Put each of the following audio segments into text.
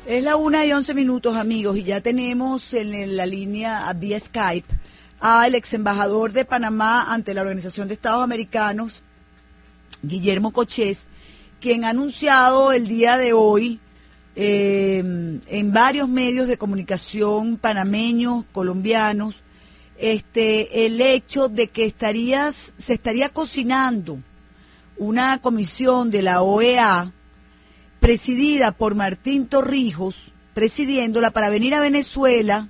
Es la 1:11, amigos, y ya tenemos en la línea vía Skype al ex embajador de Panamá ante la Organización de Estados Americanos, Guillermo Cochés, quien ha anunciado el día de hoy en varios medios de comunicación panameños, colombianos, el hecho de que se estaría cocinando una comisión de la OEA presidida por Martín Torrijos, presidiéndola para venir a Venezuela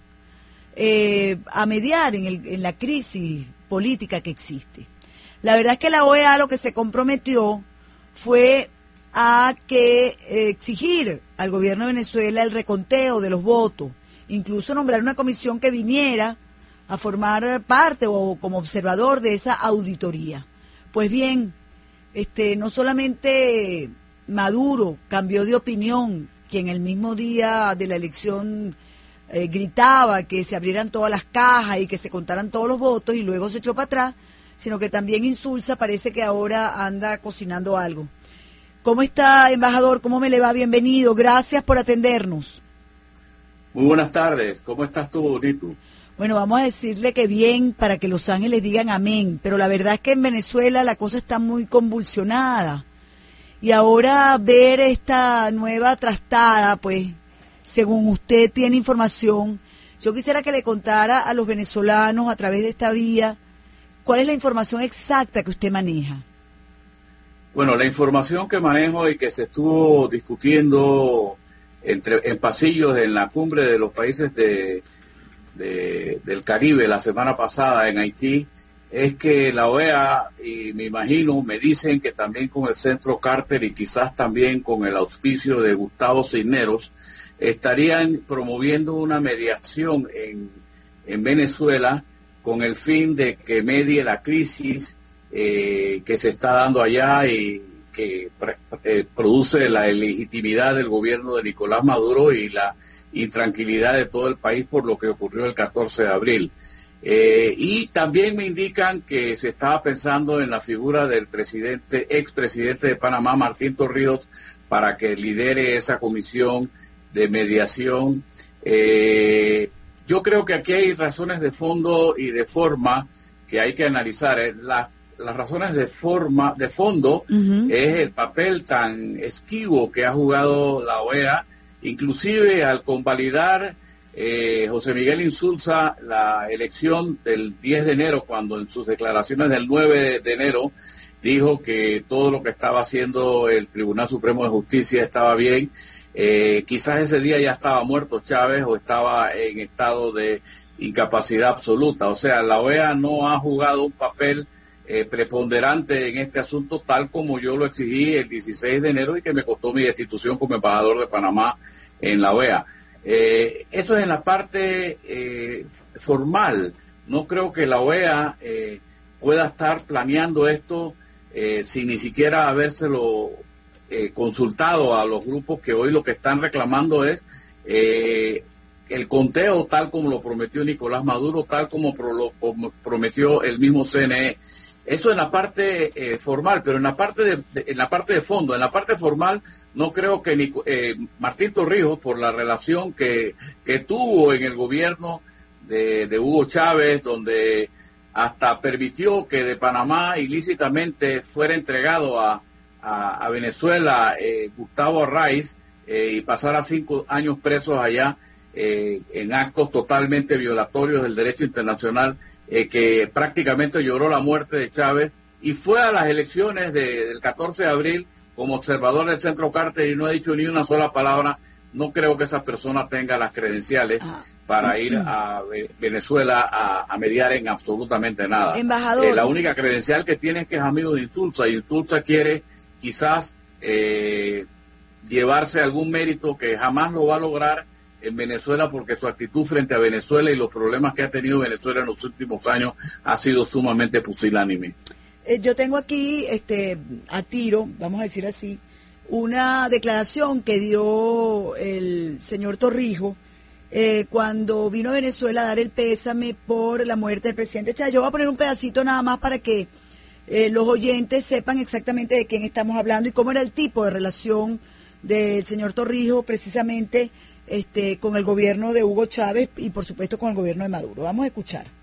a mediar en la crisis política que existe. La verdad es que la OEA lo que se comprometió fue a exigir al gobierno de Venezuela el reconteo de los votos, incluso nombrar una comisión que viniera a formar parte o como observador de esa auditoría. Pues bien, no solamente Maduro cambió de opinión, quien el mismo día de la elección gritaba que se abrieran todas las cajas y que se contaran todos los votos y luego se echó para atrás, sino que también Insulza parece que ahora anda cocinando algo. ¿Cómo está, embajador? ¿Cómo me le va? Bienvenido. Gracias por atendernos. Muy buenas tardes. ¿Cómo estás tú, Nitu? Bueno, vamos a decirle que bien para que los ángeles digan amén, pero la verdad es que en Venezuela la cosa está muy convulsionada. Y ahora ver esta nueva trastada, pues, según usted tiene información, yo quisiera que le contara a los venezolanos a través de esta vía, ¿cuál es la información exacta que usted maneja? Bueno, la información que manejo y que se estuvo discutiendo en pasillos en la cumbre de los países del Caribe la semana pasada en Haití, es que la OEA, y me imagino, me dicen que también con el Centro Carter y quizás también con el auspicio de Gustavo Cisneros, estarían promoviendo una mediación en Venezuela con el fin de que medie la crisis que se está dando allá y que produce la ilegitimidad del gobierno de Nicolás Maduro y la intranquilidad de todo el país por lo que ocurrió el 14 de abril. Y también me indican que se estaba pensando en la figura del expresidente de Panamá, Martín Torrijos, para que lidere esa comisión de mediación. Yo creo que aquí hay razones de fondo y de forma que hay que analizar. Las razones de fondo es el papel tan esquivo que ha jugado la OEA, inclusive al convalidar José Miguel Insulza la elección del 10 de enero, cuando en sus declaraciones del 9 de enero dijo que todo lo que estaba haciendo el Tribunal Supremo de Justicia estaba bien. Quizás ese día ya estaba muerto Chávez o estaba en estado de incapacidad absoluta. O sea, la OEA no ha jugado un papel preponderante en este asunto, tal como yo lo exigí el 16 de enero y que me costó mi destitución como embajador de Panamá en la OEA. Eso es en la parte formal. No creo que la OEA pueda estar planeando esto sin ni siquiera habérselo consultado a los grupos que hoy lo que están reclamando es el conteo tal como lo prometió Nicolás Maduro, tal como lo prometió el mismo CNE. Eso en la parte formal, pero en la parte de fondo, en la parte formal, no creo que Martín Torrijos, por la relación que tuvo en el gobierno de Hugo Chávez, donde hasta permitió que de Panamá ilícitamente fuera entregado a Venezuela Gustavo Arraiz y pasara 5 años presos allá en actos totalmente violatorios del derecho internacional, que prácticamente lloró la muerte de Chávez y fue a las elecciones del 14 de abril como observador del Centro Carter y no ha dicho ni una sola palabra. No creo que esa persona tenga las credenciales para ir a Venezuela a mediar en absolutamente nada. Embajador. La única credencial que tiene es que es amigo de Insulza, y Insulza quiere quizás llevarse algún mérito que jamás lo va a lograr en Venezuela, porque su actitud frente a Venezuela y los problemas que ha tenido Venezuela en los últimos años ha sido sumamente pusilánime. Yo tengo aquí, a tiro, vamos a decir así, una declaración que dio el señor Torrijos cuando vino a Venezuela a dar el pésame por la muerte del presidente Chávez. Yo voy a poner un pedacito nada más para que los oyentes sepan exactamente de quién estamos hablando y cómo era el tipo de relación del señor Torrijos precisamente con el gobierno de Hugo Chávez y por supuesto con el gobierno de Maduro. Vamos a escuchar.